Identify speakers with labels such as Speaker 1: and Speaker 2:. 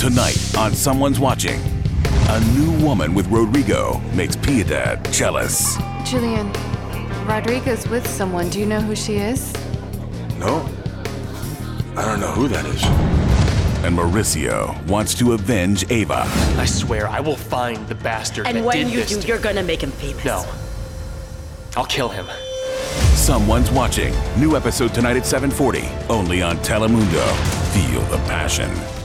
Speaker 1: Tonight on Someone's Watching, a new woman with Rodrigo makes Piedad jealous.
Speaker 2: Julian, Rodrigo's with someone. Do you know who she is?
Speaker 3: No. I don't know who that is.
Speaker 1: And Mauricio wants to avenge Ava.
Speaker 4: I swear, I will find the bastard
Speaker 5: And
Speaker 4: that
Speaker 5: when
Speaker 4: did
Speaker 5: you
Speaker 4: this
Speaker 5: do, you're gonna make him famous.
Speaker 4: No. I'll kill him.
Speaker 1: Someone's Watching. New episode tonight at 7:40. Only on Telemundo. Feel the passion.